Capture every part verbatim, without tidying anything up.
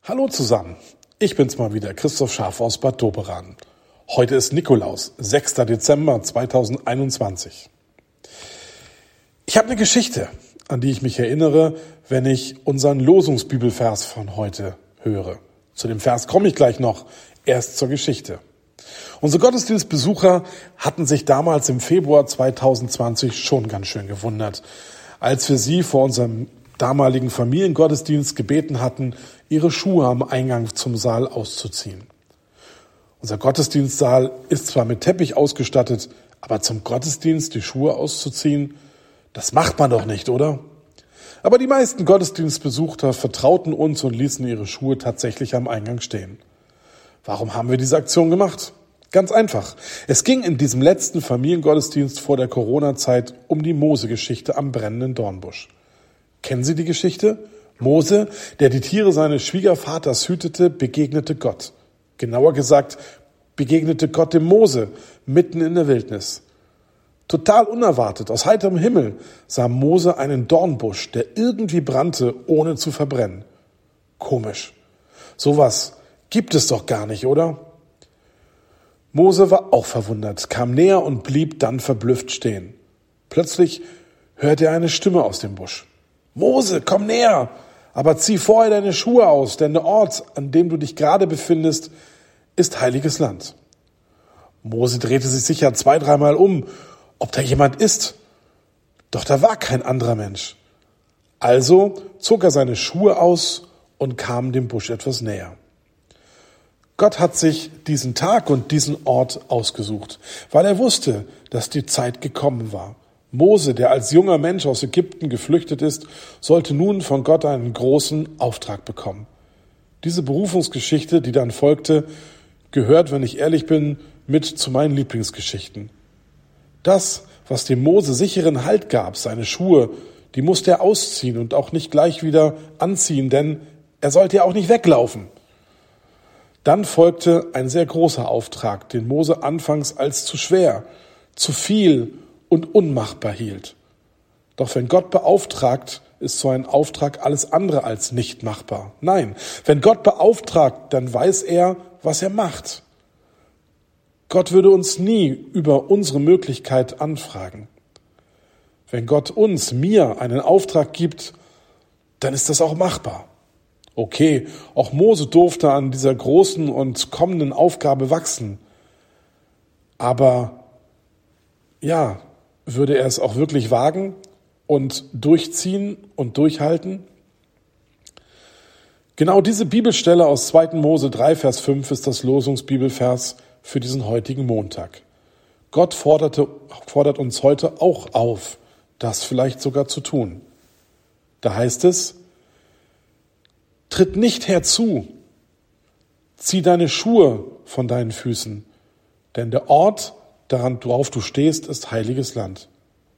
Hallo zusammen, ich bin's mal wieder, Christoph Scharf aus Bad Doberan. Heute ist Nikolaus, sechster Dezember zweitausendeinundzwanzig. Ich habe eine Geschichte, an die ich mich erinnere, wenn ich unseren Losungsbibelvers von heute höre. Zu dem Vers komme ich gleich noch, erst zur Geschichte. Unsere Gottesdienstbesucher hatten sich damals im Februar zweitausendzwanzig schon ganz schön gewundert, als wir sie vor unserem damaligen Familiengottesdienst gebeten hatten, ihre Schuhe am Eingang zum Saal auszuziehen. Unser Gottesdienstsaal ist zwar mit Teppich ausgestattet, aber zum Gottesdienst die Schuhe auszuziehen, das macht man doch nicht, oder? Aber die meisten Gottesdienstbesucher vertrauten uns und ließen ihre Schuhe tatsächlich am Eingang stehen. Warum haben wir diese Aktion gemacht? Ganz einfach. Es ging in diesem letzten Familiengottesdienst vor der Corona-Zeit um die Mose-Geschichte am brennenden Dornbusch. Kennen Sie die Geschichte? Mose, der die Tiere seines Schwiegervaters hütete, begegnete Gott. Genauer gesagt, begegnete Gott dem Mose mitten in der Wildnis. Total unerwartet, aus heiterem Himmel, sah Mose einen Dornbusch, der irgendwie brannte, ohne zu verbrennen. Komisch. Sowas gibt es doch gar nicht, oder? Mose war auch verwundert, kam näher und blieb dann verblüfft stehen. Plötzlich hörte er eine Stimme aus dem Busch. Mose, komm näher, aber zieh vorher deine Schuhe aus, denn der Ort, an dem du dich gerade befindest, ist heiliges Land. Mose drehte sich sicher zwei, dreimal um, ob da jemand ist. Doch da war kein anderer Mensch. Also zog er seine Schuhe aus und kam dem Busch etwas näher. Gott hat sich diesen Tag und diesen Ort ausgesucht, weil er wusste, dass die Zeit gekommen war. Mose, der als junger Mensch aus Ägypten geflüchtet ist, sollte nun von Gott einen großen Auftrag bekommen. Diese Berufungsgeschichte, die dann folgte, gehört, wenn ich ehrlich bin, mit zu meinen Lieblingsgeschichten. Das, was dem Mose sicheren Halt gab, seine Schuhe, die musste er ausziehen und auch nicht gleich wieder anziehen, denn er sollte ja auch nicht weglaufen. Dann folgte ein sehr großer Auftrag, den Mose anfangs als zu schwer, zu viel und unmachbar hielt. Doch wenn Gott beauftragt, ist so ein Auftrag alles andere als nicht machbar. Nein, wenn Gott beauftragt, dann weiß er, was er macht. Gott würde uns nie über unsere Möglichkeit anfragen. Wenn Gott uns, mir, einen Auftrag gibt, dann ist das auch machbar. Okay, auch Mose durfte an dieser großen und kommenden Aufgabe wachsen. Aber ja, würde er es auch wirklich wagen und durchziehen und durchhalten? Genau diese Bibelstelle aus zweiten Mose drei, Vers fünf ist das Losungsbibelvers für diesen heutigen Montag. Gott forderte, fordert uns heute auch auf, das vielleicht sogar zu tun. Da heißt es, tritt nicht herzu, zieh deine Schuhe von deinen Füßen, denn der Ort, daran worauf du stehst, ist heiliges Land.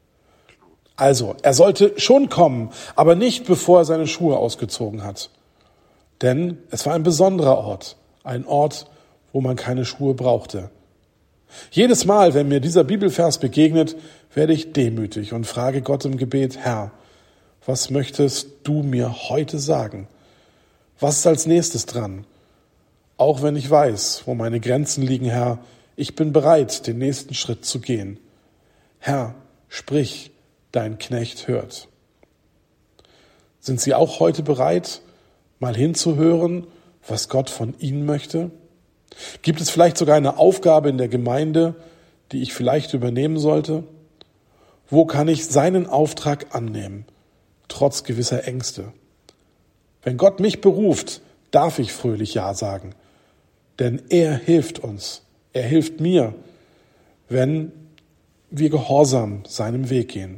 Also, er sollte schon kommen, aber nicht bevor er seine Schuhe ausgezogen hat. Denn es war ein besonderer Ort, ein Ort, wo man keine Schuhe brauchte. Jedes Mal, wenn mir dieser Bibelvers begegnet, werde ich demütig und frage Gott im Gebet, Herr, was möchtest du mir heute sagen? Was ist als nächstes dran? Auch wenn ich weiß, wo meine Grenzen liegen, Herr, ich bin bereit, den nächsten Schritt zu gehen. Herr, sprich, dein Knecht hört. Sind Sie auch heute bereit, mal hinzuhören, was Gott von Ihnen möchte? Gibt es vielleicht sogar eine Aufgabe in der Gemeinde, die ich vielleicht übernehmen sollte? Wo kann ich seinen Auftrag annehmen, trotz gewisser Ängste? Wenn Gott mich beruft, darf ich fröhlich Ja sagen, denn er hilft uns. Er hilft mir, wenn wir gehorsam seinem Weg gehen.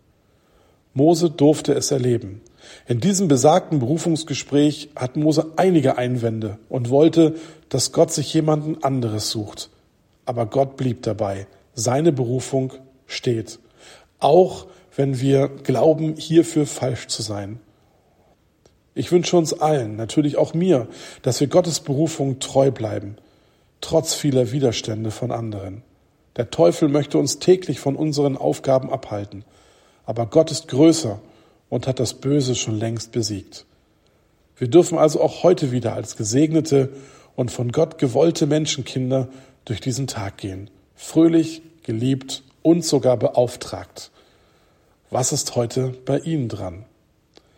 Mose durfte es erleben. In diesem besagten Berufungsgespräch hat Mose einige Einwände und wollte, dass Gott sich jemanden anderes sucht. Aber Gott blieb dabei. Seine Berufung steht. Auch wenn wir glauben, hierfür falsch zu sein. Ich wünsche uns allen, natürlich auch mir, dass wir Gottes Berufung treu bleiben, trotz vieler Widerstände von anderen. Der Teufel möchte uns täglich von unseren Aufgaben abhalten. Aber Gott ist größer und hat das Böse schon längst besiegt. Wir dürfen also auch heute wieder als gesegnete und von Gott gewollte Menschenkinder durch diesen Tag gehen. Fröhlich, geliebt und sogar beauftragt. Was ist heute bei Ihnen dran?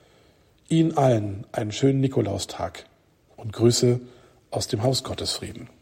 Ihnen allen einen schönen Nikolaustag und Grüße aus dem Haus Gottesfrieden.